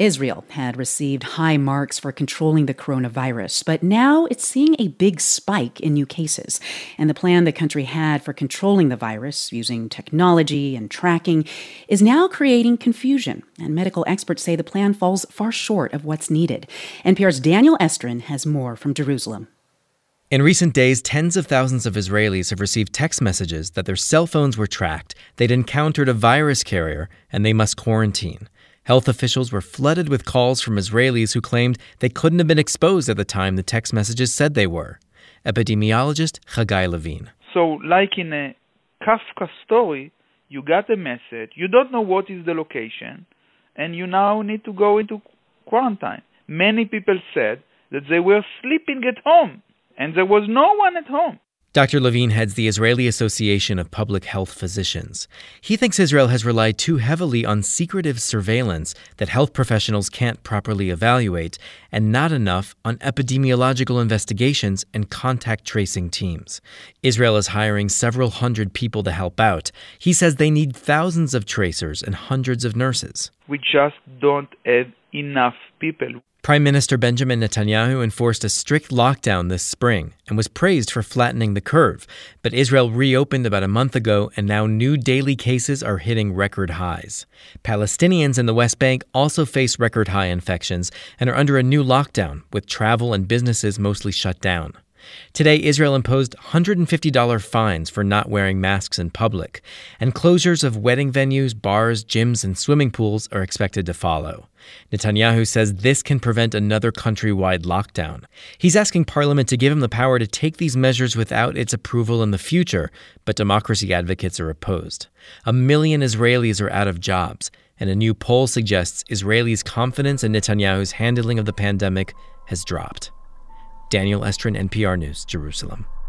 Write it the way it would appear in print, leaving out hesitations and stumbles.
Israel had received high marks for controlling the coronavirus, but now it's seeing a big spike in new cases. And the plan the country had for controlling the virus using technology and tracking is now creating confusion. And medical experts say the plan falls far short of what's needed. NPR's Daniel Estrin has more from Jerusalem. In recent days, tens of thousands of Israelis have received text messages that their cell phones were tracked, they'd encountered a virus carrier, and they must quarantine. Health officials were flooded with calls from Israelis who claimed they couldn't have been exposed at the time the text messages said they were. Epidemiologist Chagai Levine. So, like in a Kafka story, you got a message, you don't know what is the location, and you now need to go into quarantine. Many people said that they were sleeping at home, and there was no one at home. Dr. Levine heads the Israeli Association of Public Health Physicians. He thinks Israel has relied too heavily on secretive surveillance that health professionals can't properly evaluate, and not enough on epidemiological investigations and contact tracing teams. Israel is hiring several hundred people to help out. He says they need thousands of tracers and hundreds of nurses. We just don't have enough people. Prime Minister Benjamin Netanyahu enforced a strict lockdown this spring and was praised for flattening the curve. But Israel reopened about a month ago, and now new daily cases are hitting record highs. Palestinians in the West Bank also face record high infections and are under a new lockdown, with travel and businesses mostly shut down. Today, Israel imposed $150 fines for not wearing masks in public, and closures of wedding venues, bars, gyms, and swimming pools are expected to follow. Netanyahu says this can prevent another countrywide lockdown. He's asking Parliament to give him the power to take these measures without its approval in the future, but democracy advocates are opposed. 1 million Israelis are out of jobs, and a new poll suggests Israelis' confidence in Netanyahu's handling of the pandemic has dropped. Daniel Estrin, NPR News, Jerusalem.